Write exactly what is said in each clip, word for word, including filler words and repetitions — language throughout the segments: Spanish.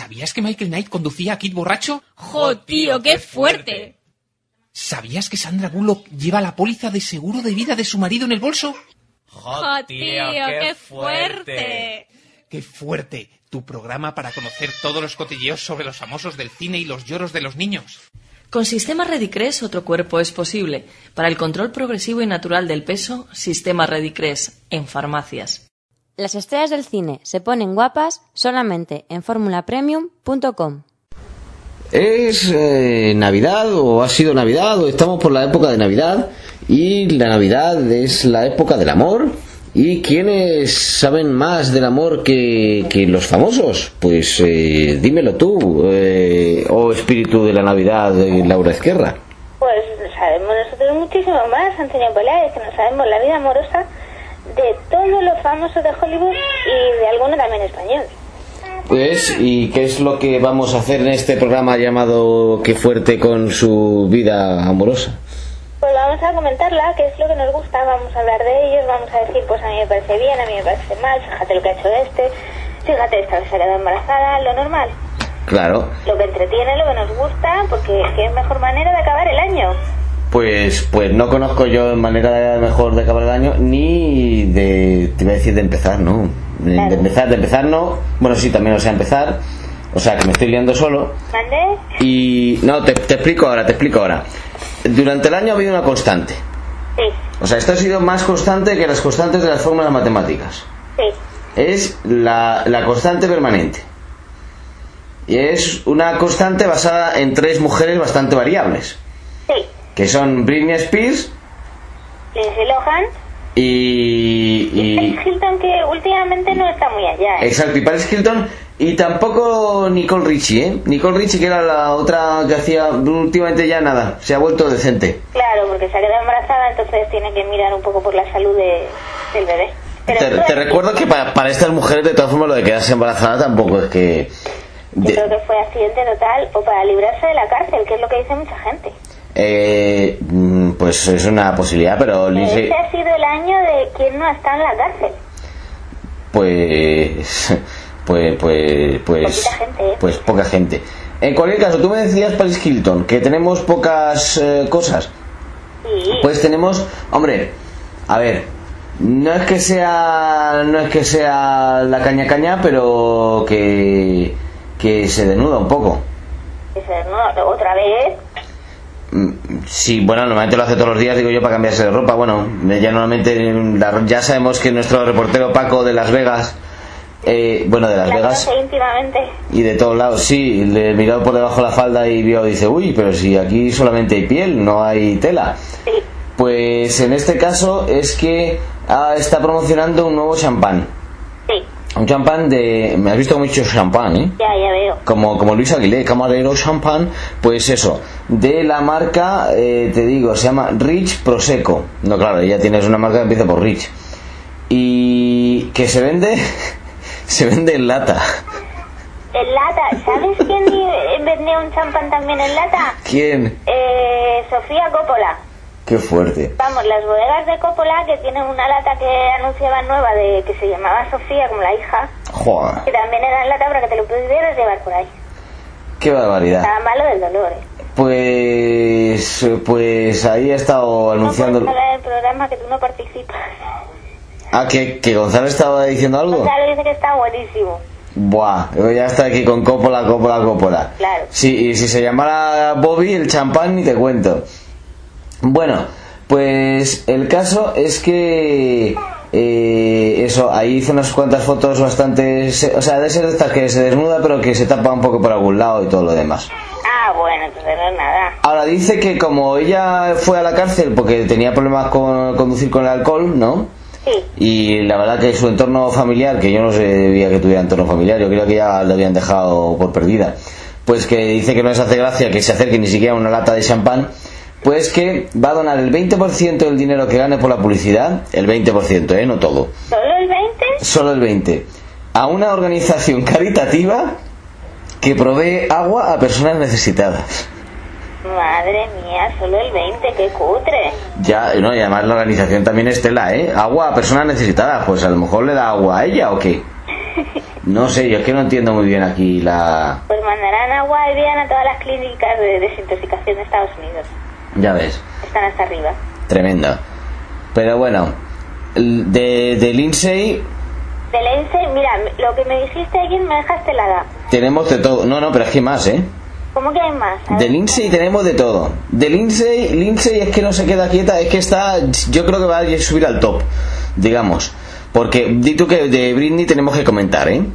¿Sabías que Michael Knight conducía a Kid borracho? ¡Jo, tío, qué fuerte! ¿Sabías que Sandra Bullock lleva la póliza de seguro de vida de su marido en el bolso? ¡Jo, tío, qué fuerte! ¡Qué fuerte! Tu programa para conocer todos los cotilleos sobre los famosos del cine y los lloros de los niños. Con Sistema Redicres otro cuerpo es posible. Para el control progresivo y natural del peso, Sistema Redicres en farmacias. Las estrellas del cine se ponen guapas solamente en formula premium punto com. Es eh, Navidad, o ha sido Navidad, o estamos por la época de Navidad, y la Navidad es la época del amor. ¿Y quiénes saben más del amor que, que los famosos? Pues eh, dímelo tú, eh, oh espíritu de la Navidad, eh, Laura Ezquerra. Pues sabemos nosotros muchísimo más, Antonio Peláez, que no sabemos la vida amorosa de todos los famosos de Hollywood y de alguno también español. Pues, ¿y qué es lo que vamos a hacer en este programa llamado Qué fuerte con su vida amorosa? Pues vamos a comentarla, qué es lo que nos gusta, vamos a hablar de ellos, vamos a decir, pues a mí me parece bien, a mí me parece mal, fíjate lo que ha hecho este, fíjate esta vez se ha quedado embarazada, lo normal. Claro. Lo que entretiene, lo que nos gusta, porque es que es mejor manera de acabar el año. Pues pues no conozco yo manera de mejor de acabar el año, ni de, te iba a decir de empezar, ¿no? De, claro. de empezar, de empezar no, bueno sí, también o sea empezar, o sea que me estoy liando solo. ¿Mande? Y no, te, te explico ahora, te explico ahora. Durante el año ha habido una constante. Sí. O sea, esto ha sido más constante que las constantes de las fórmulas matemáticas. Sí. Es la, la constante permanente. Y es una constante basada en tres mujeres bastante variables. Sí. Que son Britney Spears, Lindsay Lohan y... y Paris Hilton, que últimamente no está muy allá, ¿eh? Exacto, y Paris Hilton. Y tampoco Nicole Richie, ¿eh? Nicole Richie, que era la otra que hacía últimamente ya nada, se ha vuelto decente. Claro, porque se ha quedado embarazada, entonces tiene que mirar un poco por la salud de, del bebé. Pero te, te recuerdo que para, para estas mujeres, de todas formas, lo de quedarse embarazada tampoco es que... De... Yo creo que fue accidente total o para librarse de la cárcel, que es lo que dice mucha gente. Eh, pues es una posibilidad, pero... Lindsay... Este ha sido el año de quien no está en la cárcel. Pues... Pues, pues, pues, poca gente, ¿eh? pues poca gente. En cualquier caso, tú me decías, Paris Hilton, que tenemos pocas eh, cosas. Sí. Pues tenemos, hombre, a ver, no es que sea, no es que sea la caña caña, pero que, que se desnuda un poco. ¿Que se desnuda otra vez? Sí, bueno, normalmente lo hace todos los días, digo yo, para cambiarse de ropa. Bueno, ya normalmente, ya sabemos que nuestro reportero Paco de Las Vegas, Eh, bueno, de Las la Vegas íntimamente. Y de todos lados, sí, le miró por debajo de la falda y vio, dice, uy, pero si aquí solamente hay piel, no hay tela. Sí. Pues en este caso es que ah, está promocionando un nuevo champán. Sí. Un champán de... Me has visto mucho champán, ¿eh? Ya, ya veo. Como, como Luis Aguilé, camarero champán, pues eso, de la marca, eh, te digo, se llama Rich Prosecco. No, claro, ya tienes una marca que empieza por Rich. Y que se vende... Se vende en lata. En lata. ¿Sabes quién vendía un champán también en lata? ¿Quién? Eh, Sofía Coppola. Qué fuerte. Vamos, las bodegas de Coppola, que tienen una lata que anunciaban nueva de que se llamaba Sofía, como la hija. Joder. Que también era en lata para que te lo pudieras llevar por ahí. Qué barbaridad. Estaba malo del dolor, ¿eh? Pues... Pues ahí he estado anunciando... No puedes hablar del programa que tú no participas. Ah, ¿que, que Gonzalo estaba diciendo algo? Gonzalo dice que está buenísimo. Buah, yo ya está aquí con Coppola, Coppola, Coppola. Claro. Sí, y si se llamara Bobby, el champán, ni te cuento. Bueno, pues el caso es que... Eh, eso, ahí hizo unas cuantas fotos bastante... O sea, de ser de estas que se desnuda, pero que se tapa un poco por algún lado y todo lo demás. Ah, bueno, entonces no es nada. Ahora dice que como ella fue a la cárcel porque tenía problemas con conducir con el alcohol, ¿no? Sí. Y la verdad que su entorno familiar, que yo no sabía que tuviera entorno familiar, yo creo que ya le habían dejado por perdida, pues que dice que no les hace gracia que se acerque ni siquiera a una lata de champán, pues que va a donar el veinte por ciento del dinero que gane por la publicidad, el veinte por ciento, ¿eh? No todo. ¿Solo el veinte? Solo el veinte por ciento. A una organización caritativa que provee agua a personas necesitadas. Madre mía, solo el veinte, qué cutre. Ya, no, y además la organización también es tela, ¿eh? Agua a personas necesitadas, pues a lo mejor le da agua a ella o qué. No sé, yo es que no entiendo muy bien aquí la... Pues mandarán agua y bien a todas las clínicas de desintoxicación de Estados Unidos. Ya ves. Están hasta arriba. Tremendo. Pero bueno, de, de Lindsay... De Lindsay, mira, lo que me dijiste ayer me dejaste helada. Tenemos de todo. No, no, pero es que hay más, ¿eh? ¿Cómo que hay más? De Lindsay tenemos de todo. De Lindsay, Lindsay es que no se queda quieta, es que está, yo creo que va a subir al top, digamos. Porque di tú que de Britney tenemos que comentar, ¿eh?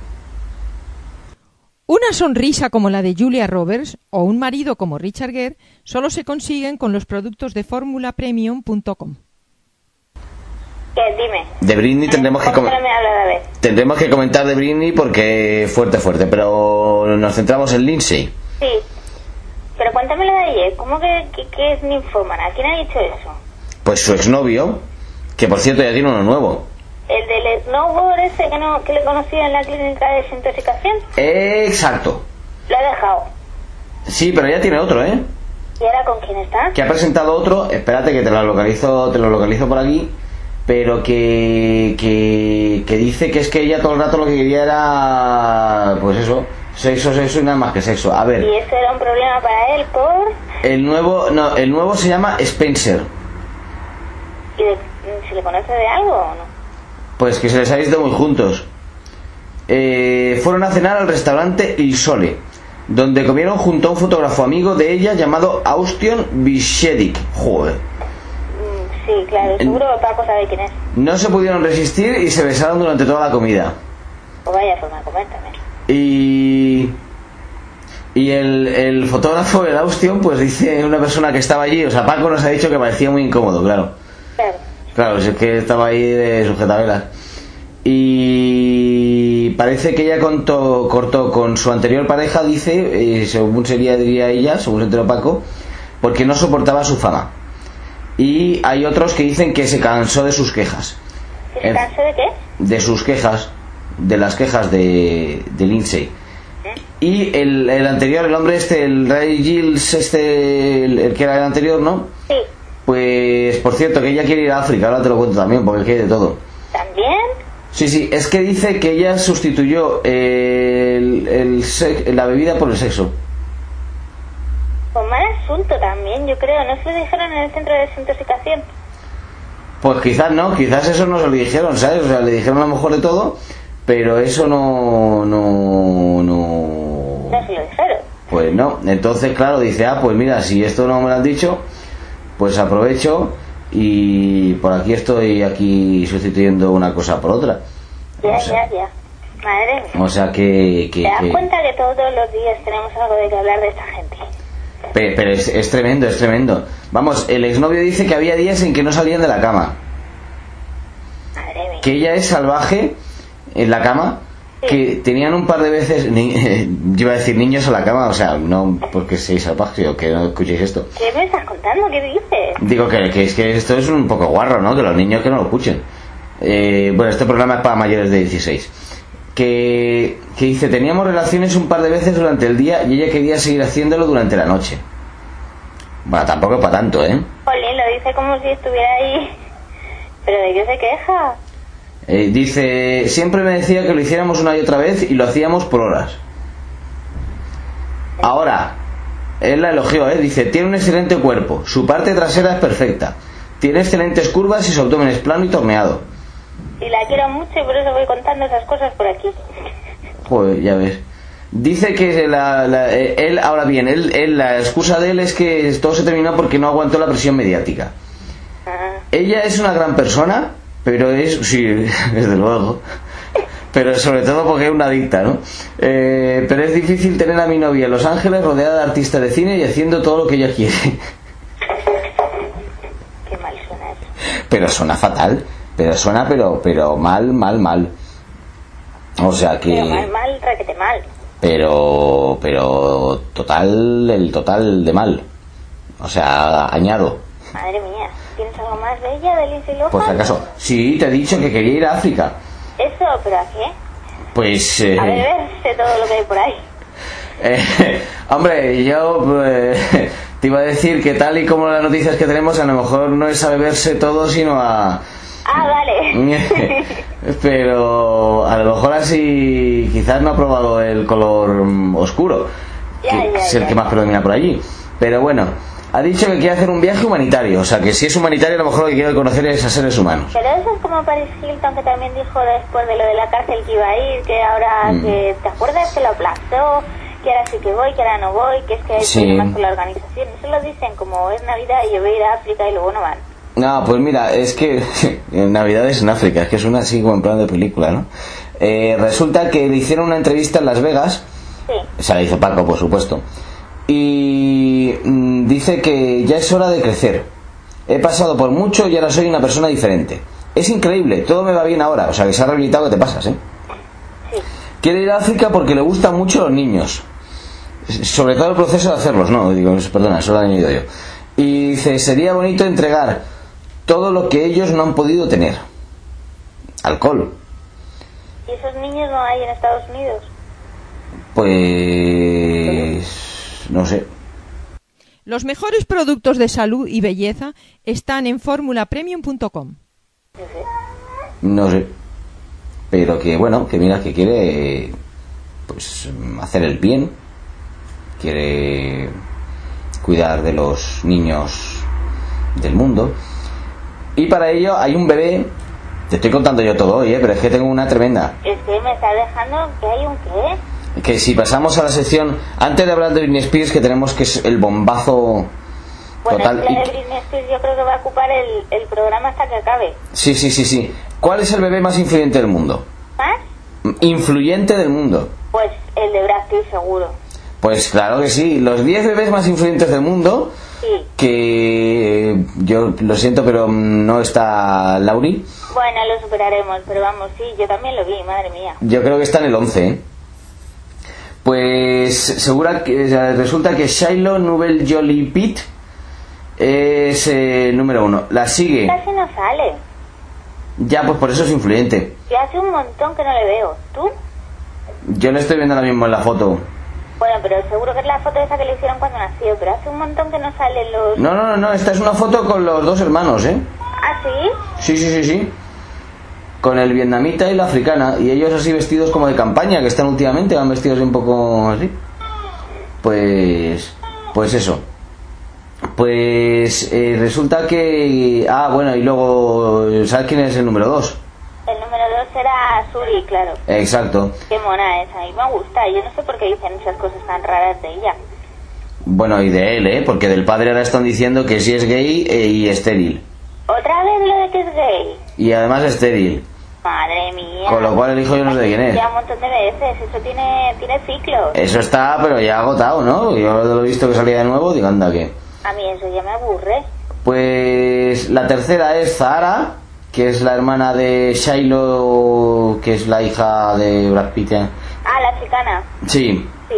Una sonrisa como la de Julia Roberts o un marido como Richard Gere solo se consiguen con los productos de formula premium punto com. ¿Qué? Dime. De Britney tendremos que, com- no me habla de tendremos que comentar de Britney porque fuerte, fuerte, pero nos centramos en Lindsay. Sí, pero cuéntamelo de ayer. ¿Cómo que, que, que es ninfómana? ¿Quién ha dicho eso? Pues su exnovio, que por cierto ya tiene uno nuevo. ¿El del snowboard ese que, no, que le conocí en la clínica de desintoxicación? Exacto. Lo he dejado. Sí, pero ya tiene otro, ¿eh? ¿Y ahora con quién está? Que ha presentado otro, espérate que te lo localizo, te lo localizo por aquí, pero que, que, que dice que es que ella todo el rato lo que quería era, pues eso, sexo, sexo y nada más que sexo. A ver. ¿Y eso era un problema para él por...? El nuevo, no, el nuevo se llama Spencer. ¿Y de, se le conoce de algo o no? Pues que se les ha ido muy juntos. Eh, fueron a cenar al restaurante Il Sole, donde comieron junto a un fotógrafo amigo de ella llamado Austin Bishedic. Joder. Mm, sí, claro, seguro que Paco sabe quién es. No se pudieron resistir y se besaron durante toda la comida. Pues vaya forma de comer también. Y... Y el, el fotógrafo, el Austin, pues dice una persona que estaba allí, o sea, Paco nos ha dicho que parecía muy incómodo, claro. Claro. Claro, es que estaba ahí de sujetavelas. Y parece que ella contó, cortó con su anterior pareja, dice, eh, según sería, diría ella, según se enteró Paco, porque no soportaba su fama. Y hay otros que dicen que se cansó de sus quejas. ¿Que se cansó de qué? De sus quejas, de las quejas de, de Lindsay. ¿Eh? Y el, el anterior, el hombre este, el Ray Giles, este, el, el que era el anterior, ¿no? Sí. Pues, por cierto, que ella quiere ir a África, ahora te lo cuento también, porque es que hay de todo. ¿También? Sí, sí, es que dice que ella sustituyó el, el sex, la bebida por el sexo. Pues mal asunto también, yo creo. ¿No se lo dijeron en el centro de desintoxicación? Pues quizás no, quizás eso no se lo dijeron, ¿sabes? O sea, le dijeron a lo mejor de todo, pero eso no... No, no... No se lo dijeron. Pues no, entonces claro, dice, ah, pues mira, si esto no me lo han dicho, pues aprovecho y por aquí estoy aquí sustituyendo una cosa por otra. Ya, o sea, ya, ya. Madre mía. O sea que... que ¿Te das que... cuenta que todos los días tenemos algo de que hablar de esta gente? Pero, pero es, es tremendo, es tremendo. Vamos, el exnovio dice que había días en que no salían de la cama. Madre mía. Que ella es salvaje en la cama. Sí. Que tenían un par de veces, ni, yo iba a decir niños en la cama, o sea, no porque seáis salvajes o que no escuchéis esto. ¿Qué me estás contando? ¿Qué dices? Digo que, que es que esto es un poco guarro, ¿no? Que los niños que no lo escuchen. Eh, bueno, este programa es para mayores de dieciséis. Que, que dice, teníamos relaciones un par de veces durante el día y ella quería seguir haciéndolo durante la noche. Bueno, tampoco es para tanto, ¿eh? Jolín, lo dice como si estuviera ahí. ¿Pero de qué se queja? Eh, dice, siempre me decía que lo hiciéramos una y otra vez y lo hacíamos por horas. Ahora, él la elogió, ¿eh? Dice, tiene un excelente cuerpo, su parte trasera es perfecta, tiene excelentes curvas y su abdomen es plano y torneado. Y la quiero mucho y por eso voy contando esas cosas por aquí. Joder, ya ves. Dice que la, la, él, ahora bien, él, él, la excusa de él es que todo se terminó porque no aguantó la presión mediática. Ah. Ella es una gran persona, pero es, sí, desde luego, pero sobre todo porque es una adicta, ¿no? Eh, pero es difícil tener a mi novia en Los Ángeles rodeada de artistas de cine y haciendo todo lo que ella quiere. Qué mal suena eso. Pero suena fatal, pero suena pero pero mal, mal, mal. O sea que... Pero mal, mal, raquete mal. Pero, pero total, el total de mal. O sea, añado. Madre mía, ¿tienes algo más de ella, de Lindsay Lohan? Por si acaso, sí, te he dicho que quería ir a África. Eso, ¿pero a qué? Pues... Eh, A beberse todo lo que hay por ahí. Eh, hombre, yo pues, te iba a decir que tal y como las noticias que tenemos, a lo mejor no es a beberse todo, sino a... A Ah, vale. Pero a lo mejor así quizás no ha probado el color oscuro, Ya, que ya, es el ya. que más predomina por allí. Pero bueno, ha dicho que quiere hacer un viaje humanitario, o sea que si es humanitario a lo mejor lo que quiere conocer es a seres humanos. Pero eso es como Paris Hilton, que también dijo después de lo de la cárcel que iba a ir, que ahora, Mm. que ¿te acuerdas que lo aplazó? Que ahora sí que voy, que ahora no voy, que es que hay Sí. problemas con la organización. Eso lo dicen como es Navidad y yo voy a ir a África y luego no van. No, pues mira, es que en Navidades en África, es que suena así como en plan de película, ¿no? Eh, resulta que le hicieron una entrevista en Las Vegas, Sí. se la hizo Paco, por supuesto, y mm, dice que ya es hora de crecer. He pasado por mucho y ahora soy una persona diferente. Es increíble, todo me va bien ahora, o sea que se ha rehabilitado, que te pasas, ¿eh? Sí. Quiere ir a África porque le gustan mucho los niños, sobre todo el proceso de hacerlos, no, digo, perdona, eso lo he añadido yo. Y dice, sería bonito entregar todo lo que ellos no han podido tener. Alcohol. ¿Y esos niños no hay en Estados Unidos? Pues... no sé. Los mejores productos de salud y belleza están en formula premium punto com. No sé. No sé. Pero que bueno, que mira, que quiere pues hacer el bien. Quiere cuidar de los niños del mundo. Y para ello hay un bebé. Te estoy contando yo todo hoy, ¿eh? Pero es que tengo una tremenda. Es que me está dejando que hay un qué. Que si pasamos a la sección, antes de hablar de Britney Spears, que tenemos que es el bombazo Bueno, total. es que la y- de Britney Spears yo creo que va a ocupar el, el programa hasta que acabe. Sí, sí, sí, sí. ¿Cuál es el bebé más influyente del mundo? ¿Más? Influyente del mundo. Pues el de Brad Pitt seguro. Pues claro que sí. Los diez bebés más influyentes del mundo, Sí. que yo lo siento, pero no está Lauri. Bueno, lo superaremos, pero vamos, sí, yo también lo vi, madre mía. Yo creo que está en el once, ¿eh? Pues segura que resulta que Shiloh Nubel Jolie Pitt es eh, número uno. La sigue. Casi no sale. Ya, pues por eso es influyente. Yo hace un montón que no le veo. ¿Tú? Yo le estoy viendo ahora mismo en la foto. Bueno, pero seguro que es la foto esa que le hicieron cuando nació, pero hace un montón que no salen los... No, no, no, no, esta es una foto con los dos hermanos, ¿eh? ¿Ah, sí? Sí, sí, sí, sí. Con el vietnamita y la africana. Y ellos así vestidos como de campaña, que están últimamente, van vestidos un poco así. Pues... Pues eso. Pues eh, resulta que... Ah, bueno, y luego... ¿Sabes quién es el número dos? El número dos era Suri, claro. Exacto. Qué mona es, a mí me gusta. Yo no sé por qué dicen esas cosas tan raras de ella. Bueno, y de él, ¿eh? Porque del padre ahora están diciendo que sí es gay eh, y estéril. ¿Otra vez lo de que es gay? Y además estéril. Madre mía. Con lo cual el hijo yo no sé de quién es. Ya un montón de veces, eso tiene, tiene ciclos. Eso está, pero ya agotado, ¿no? Yo lo he visto que salía de nuevo, digo, anda, que... A mí eso ya me aburre. Pues la tercera es Zahara, que es la hermana de Shiloh, que es la hija de Brad Pitt. ¿eh? Ah, la africana. Sí. Sí.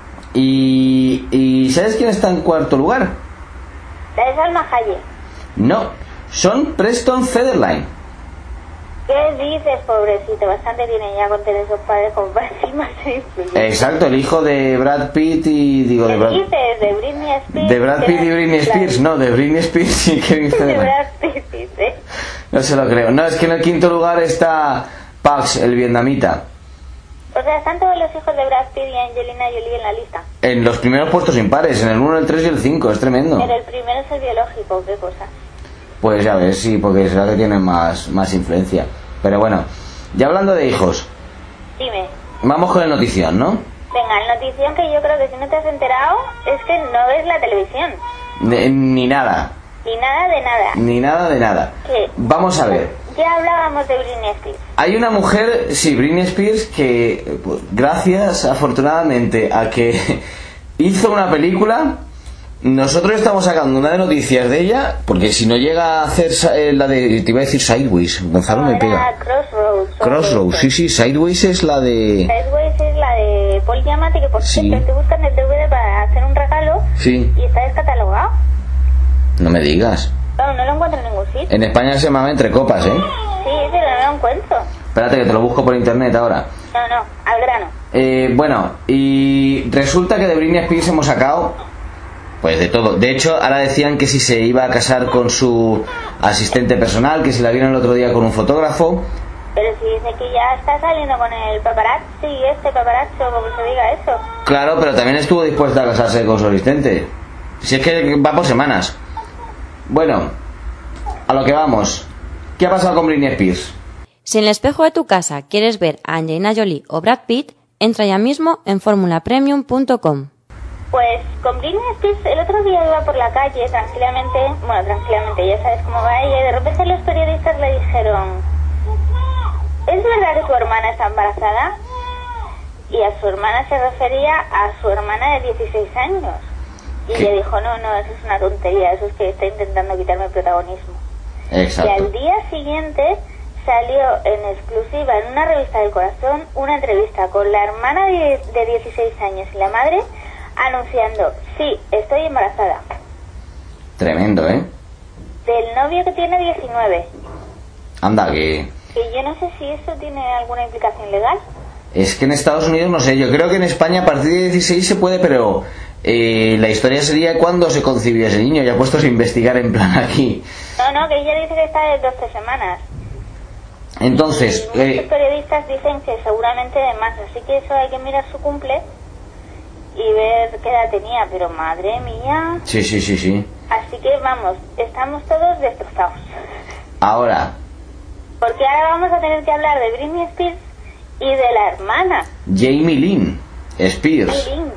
Y, y ¿sabes quién está en cuarto lugar? La de Salma Hayek. No, son Preston Federline. ¿Qué dices, pobrecito? Bastante tienen ya con tener esos padres con más influyentes. Exacto, el hijo de Brad Pitt y... digo, de ¿Qué Brad, dices? De Britney Spears. de Brad Pitt y Britney Spears, no, de Britney Spears y Kevin De Federline. Brad Pitt, dice. No se lo creo. No, es que en el quinto lugar está Pax, el vietnamita. O sea, están todos los hijos de Brad Pitt y Angelina Jolie en la lista. En los primeros puestos impares, en el uno, el tres y el cinco, es tremendo. Pero el primero es el biológico, qué cosa. Pues ya ves, sí, porque será que tienen más, más influencia. Pero bueno, ya hablando de hijos, Dime. vamos con el notición, ¿no? Venga, la notición que yo creo que si no te has enterado es que no ves la televisión. De- ni nada, Ni nada de nada. ni nada de nada. ¿Qué? Vamos a ver. Ya hablábamos de Britney Spears. Hay una mujer, sí, Britney Spears, que pues, gracias afortunadamente a que hizo una película, nosotros estamos sacando una de noticias de ella, porque si no llega a hacer eh, la de, te iba a decir Sideways, Gonzalo No, me era pega. Crossroads. o Crossroads, algo sí, así. sí, Sideways es la de... Sideways es la de Paul Giamatti, que por Sí. cierto estoy buscando el D V D para hacer un regalo Sí, y está descatalogado. no me digas. No, no lo encuentro en ningún sitio. En España se llama Entre Copas, ¿eh? Sí, pero no lo encuentro. Espérate que te lo busco por internet ahora. No, no, al grano. Eh, bueno, y resulta que de Britney Spears hemos sacado Pues de todo. De hecho, ahora decían que si se iba a casar con su asistente personal, que si la vieron el otro día con un fotógrafo. Pero si dice que ya está saliendo con el paparazzi, este paparazzo, como se diga eso. Claro, pero también estuvo dispuesta a casarse con su asistente. Si es que va por semanas. Bueno, a lo que vamos. ¿Qué ha pasado con Britney Spears? Si en el espejo de tu casa quieres ver a Angelina Jolie o Brad Pitt, entra ya mismo en formula premium punto com. Pues con Britney Spears el otro día iba por la calle tranquilamente, bueno, tranquilamente, ya sabes cómo va ella, y de repente los periodistas le dijeron: ¿es verdad que tu hermana está embarazada? Y a su hermana se refería a su hermana de dieciséis años. Y ella dijo: no, no, eso es una tontería, eso es que está intentando quitarme protagonismo. Exacto. Y al día siguiente salió en exclusiva en una revista del Corazón una entrevista con la hermana de, de dieciséis años y la madre, anunciando: sí, estoy embarazada. Tremendo, ¿eh? Del novio que tiene diecinueve. Anda, que... Que yo no sé si eso tiene alguna implicación legal. Es que en Estados Unidos no sé, yo creo que en España a partir de dieciséis se puede, pero eh, la historia sería cuándo se concibió ese niño, ya puestos a investigar en plan aquí. No, no, que ella dice que está de doce semanas. Entonces... Y muchos eh, periodistas dicen que seguramente de más, así que eso hay que mirar su cumple y ver qué edad tenía, pero madre mía. Sí, sí, sí, sí. Así que vamos, estamos todos destrozados. Ahora... Porque ahora vamos a tener que hablar de Britney Spears y de la hermana Jamie Lynn Spears, Lynn.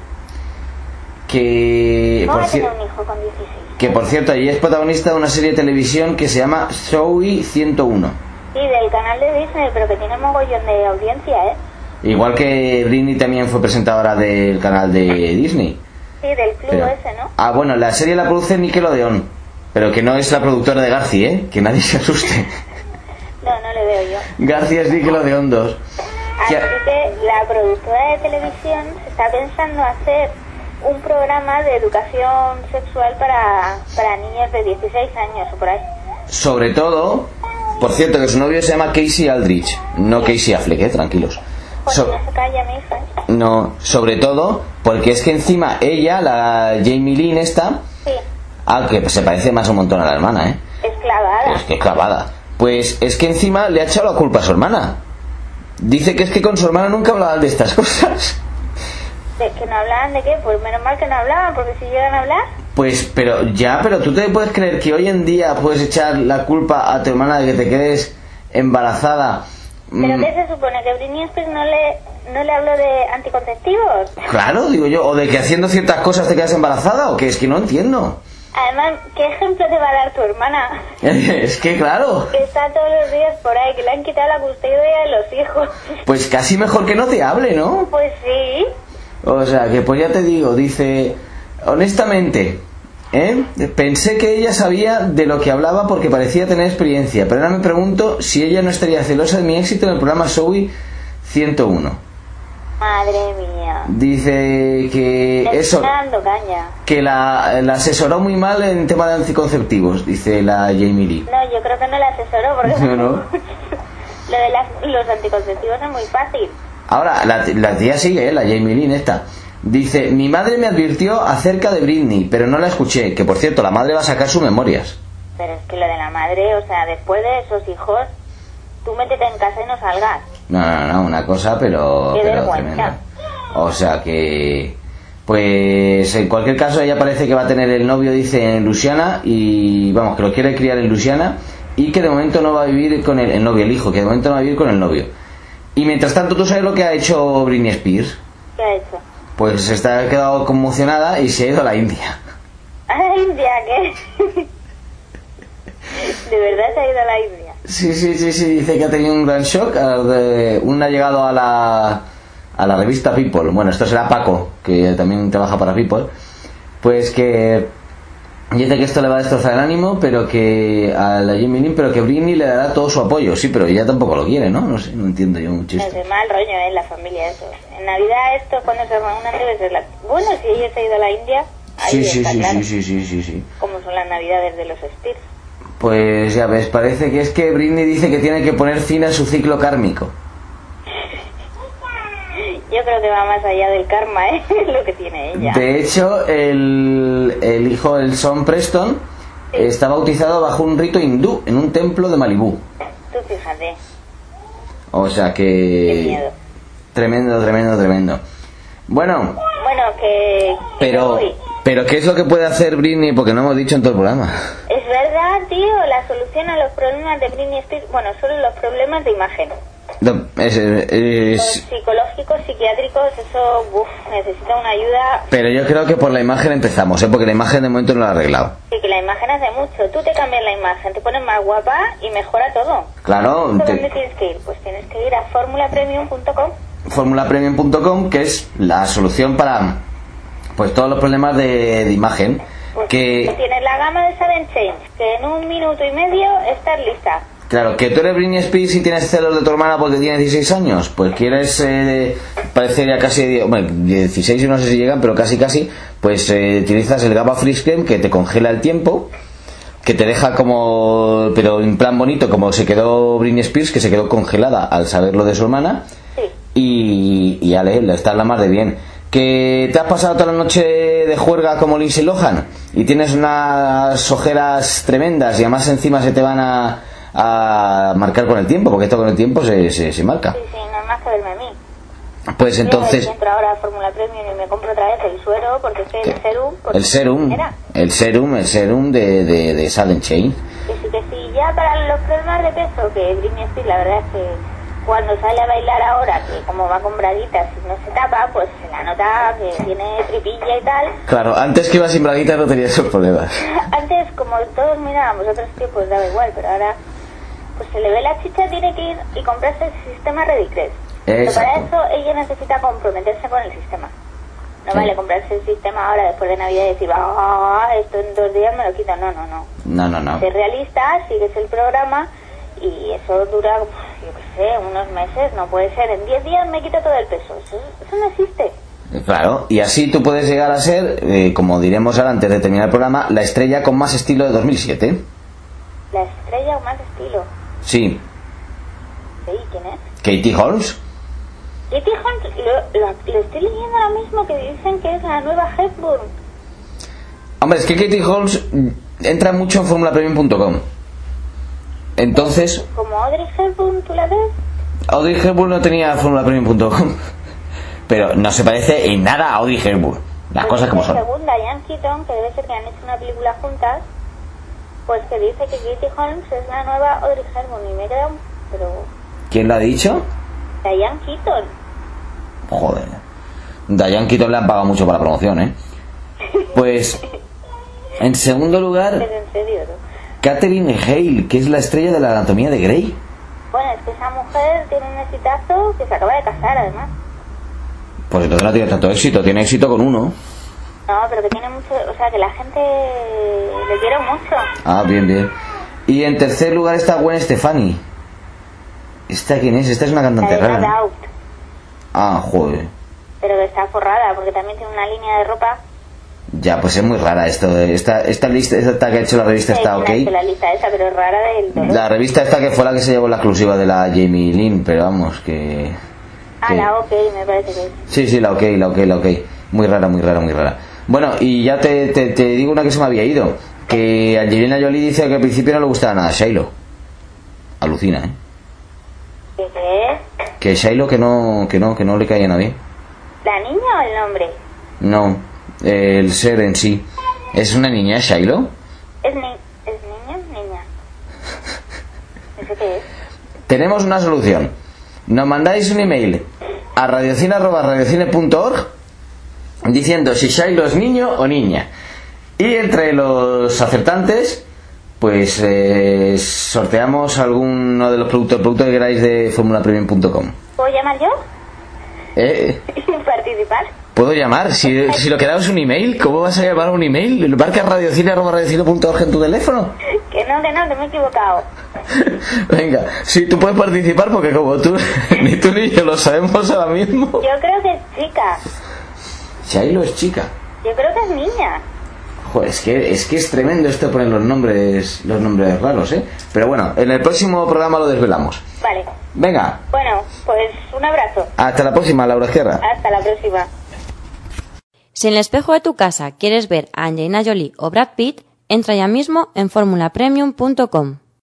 que No por, va a tener cier- un hijo con dieciséis. que por cierto ella es protagonista de una serie de televisión que se llama Zoey ciento uno, Sí, del canal de Disney, pero que tiene mogollón de audiencia, ¿eh? igual que Britney también fue presentadora del canal de Disney. Sí, del club Pero- ese, ¿no? ah, bueno, la serie la produce Nickelodeon, pero que no es la productora de Garci, ¿eh? Que nadie se asuste. No, no le veo yo. Garci es Nickelodeon dos. Así Que- que la productora de televisión se está pensando hacer un programa de educación sexual para, para niños de dieciséis años o por ahí. sobre todo, por cierto, que su novio se llama Casey Aldrich, no Casey Affleck, ¿eh? Tranquilos. Pues So- no se calla mi hija, ¿eh? no, sobre todo, porque es que encima ella, la Jamie Lynn esta, Sí, ah, que se parece más un montón a la hermana, ¿eh? es clavada. Es que clavada. Pues es que encima le ha echado la culpa a su hermana. Dice que es que con su hermana nunca hablaban de estas cosas. ¿De que no hablaban de qué? Pues menos mal que no hablaban, porque si llegan a hablar... Pues, pero ya, pero tú te puedes creer que hoy en día puedes echar la culpa a tu hermana de que te quedes embarazada. ¿Pero Mm, qué se supone? ¿Que Britney Spears no le, no le habló de anticonceptivos? claro, digo yo, o de que haciendo ciertas cosas te quedas embarazada, o que es que no entiendo. Además, ¿qué ejemplo te va a dar tu hermana? Es que claro, Que está todos los días por ahí, que le han quitado la custodia de los hijos. pues casi mejor que no te hable, ¿no? Pues sí. O sea, que pues ya te digo, dice, honestamente, ¿eh? Pensé que ella sabía de lo que hablaba porque parecía tener experiencia, pero ahora me pregunto si ella no estaría celosa de mi éxito en el programa Zoey ciento uno. Madre mía. Dice que Le eso, está dando caña. que la, la asesoró muy mal en tema de anticonceptivos, dice la Jamie Lee. No, yo creo que no la asesoró porque... No, no. Lo de las, los anticonceptivos es muy fácil. Ahora, la, la tía sigue, ¿eh? La Jamie Lynn esta. Dice, mi madre me advirtió acerca de Britney, pero no la escuché. Que por cierto, la madre va a sacar sus memorias. Pero es que lo de la madre, o sea, después de esos hijos, tú métete en casa y no salgas. No, no, no, una cosa, pero... Qué pero vergüenza. tremenda. O sea que... Pues en cualquier caso ella parece que va a tener el novio, dice, en Luisiana. Y vamos, que lo quiere criar en Luisiana. Y que de momento no va a vivir con el, el novio, el hijo. Que de momento no va a vivir con el novio. Y mientras tanto, ¿tú sabes lo que ha hecho Britney Spears? ¿Qué ha hecho? Pues se está, ha quedado conmocionada y se ha ido a la India. ¿A la India qué? ¿De verdad se ha ido a la India? Sí, sí, sí, sí, dice que ha tenido un gran shock. eh, Un ha llegado a la, a la revista People. Bueno, esto será Paco, que también trabaja para People. Pues que dice que esto le va a destrozar el ánimo, pero que a la Jamie Lynn, pero que Britney le dará todo su apoyo. Sí, pero ella tampoco lo quiere, ¿no? No sé, no entiendo yo mucho Es esto. de mal rollo, ¿eh? La familia, eso. En Navidad esto, cuando se reúnen, debe ser la... Bueno, si ella se ha ido a la India, ahí Sí, sí, está sí, claro. sí, sí, sí, sí, sí. Como son las Navidades de los Spears. Pues ya ves, parece que es que Britney dice que tiene que poner fin a su ciclo kármico. Yo creo que va más allá del karma, ¿eh? Lo que tiene ella. De hecho, el, el hijo del Son Preston sí. está bautizado bajo un rito hindú en un templo de Malibú. Tú fíjate. O sea que... Qué miedo. Tremendo, tremendo, tremendo. Bueno... Bueno, que... Pero... que pero ¿qué es lo que puede hacer Britney? Porque no hemos dicho en todo el programa. Es verdad, tío, la solución a los problemas de Britney Spears... Bueno, solo los problemas de imagen. No, es, es... Los psicológicos, psiquiátricos, eso, uff, necesita una ayuda. Pero yo creo que por la imagen empezamos, ¿eh? Porque la imagen de momento no la ha arreglado. Sí, que la imagen hace mucho. Tú te cambias la imagen, te pones más guapa y mejora todo. Claro. Te... Te... ¿Dónde tienes que ir? Pues tienes que ir a formula premium punto com. formula premium punto com, que es la solución para pues todos los problemas de, de imagen. Pues que tienes la gama de Sudden Change, que en un minuto y medio estás lista. Claro, que tú eres Britney Spears y tienes celos de tu hermana porque tiene dieciséis años, pues quieres eh, parecer ya casi, bueno, dieciséis no sé si llegan, pero casi casi, pues eh, utilizas el Gamma Freeze Cream que te congela el tiempo, que te deja como, pero en plan bonito, como se quedó Britney Spears, que se quedó congelada al saber lo de su hermana. Sí. Y, y ale, está la más de bien. Que te has pasado toda la noche de juerga como Lindsay Lohan y tienes unas ojeras tremendas y además encima se te van a a marcar con el tiempo, porque esto con el tiempo se, se, se marca. Sí, sí, no es más que verme a mí. Pues entonces... Yo entro ahora a Fórmula Premium y me compro otra vez el suero, porque es que el serum... El serum, el serum, el serum de, de, de Sudden Change. Que sí, que sí, ya para los problemas de peso, que Britney Spears, la verdad es que cuando sale a bailar ahora, que como va con braguitas y no se tapa, pues se la nota que tiene tripilla y tal. Claro, antes que iba sin braguitas no tenía esos problemas. Antes, como todos mirábamos otros tipos, daba igual, pero ahora... pues se le ve la chicha, tiene que ir y comprarse el sistema Redicrest. Pero para eso ella necesita comprometerse con el sistema. No sí. vale comprarse el sistema ahora después de Navidad y decir, ah, esto en dos días me lo quito. No, no, no. No, no, no. Ser realista, sigues el programa y eso dura, yo qué sé, unos meses. No puede ser, en diez días me quito todo el peso. Eso, eso no existe. Claro, y así tú puedes llegar a ser, eh, como diremos ahora antes de terminar el programa, la estrella con más estilo de dos mil siete. La estrella con más estilo. Sí. ¿Sí? ¿Quién es? Katie Holmes. Katie Holmes, lo, lo, lo estoy leyendo ahora mismo, que dicen que es la nueva Hepburn. Hombre, es que Katie Holmes entra mucho en formula premium punto com. Entonces... ¿Como Audrey Hepburn tú la ves? Audrey Hepburn no tenía formula premium punto com. Pero no se parece en nada a Audrey Hepburn. Las pues cosas como son. Segunda, Diane Keaton, que debe ser que han hecho una película juntas, pues que dice que Katie Holmes es la nueva Audrey Hepburn y me he quedado... pero... ¿Quién lo ha dicho? Diane Keaton. Joder. Diane Keaton le han pagado mucho para la promoción, ¿eh? Pues... en segundo lugar... ¿Es en serio, no? Catherine Hale, que es la estrella de la anatomía de Grey. Bueno, es que esa mujer tiene un exitazo que se acaba de casar, además. Pues entonces no tiene tanto éxito, tiene éxito con uno. No, pero que tiene mucho... o sea, que la gente le quiere mucho. Ah, bien, bien. Y en tercer lugar está Gwen Stefani. ¿Esta quién es? Esta es una cantante la de rara. Out. Ah, joder. Pero que está forrada, porque también tiene una línea de ropa. Ya, pues es muy rara esto. Esta, esta lista esta que ha hecho la revista está ok. La lista esa, pero es rara del dolor. La revista esta que fue la que se llevó la exclusiva de la Jamie Lynn, pero vamos, que... Ah, que... la OK, me parece que es. Sí, sí, la OK, la OK, la OK. Muy rara, muy rara, muy rara. Bueno, y ya te, te, te digo una que se me había ido. Que Angelina Jolie dice que al principio no le gustaba nada Shiloh. Alucina, ¿eh? ¿Qué qué? Que Shiloh que no, que no, que no le caía nada bien. ¿La niña o el nombre? No, el ser en sí. ¿Es una niña, Shiloh? ¿Es, ni ¿Es niña? Niña. No sé qué es. Tenemos una solución. Nos mandáis un email a radiocine arroba radiocine punto org diciendo si Shiloh es niño o niña. Y entre los acertantes, pues eh, sorteamos alguno de los productos, productos que queráis de formula premium punto com. ¿Puedo llamar yo? ¿Eh? ¿Participar? ¿Puedo llamar? Si, si lo que damos un email, ¿cómo vas a llamar a un email? ¿Marcas radiocine arroba radiocine punto org en tu teléfono? Que no, que no, que me he equivocado. Venga, sí, tú puedes participar porque como tú, ni tú ni yo lo sabemos ahora mismo. Yo creo que es chica. Shiloh es chica. Yo creo que es niña. Joder, es que, es que es tremendo esto de poner los nombres, los nombres raros, ¿eh? Pero bueno, en el próximo programa lo desvelamos. Vale. Venga. Bueno, pues un abrazo. Hasta la próxima, Laura Esquerra. Hasta la próxima. Si en el espejo de tu casa quieres ver a Angelina Jolie o Brad Pitt, entra ya mismo en formula premium punto com.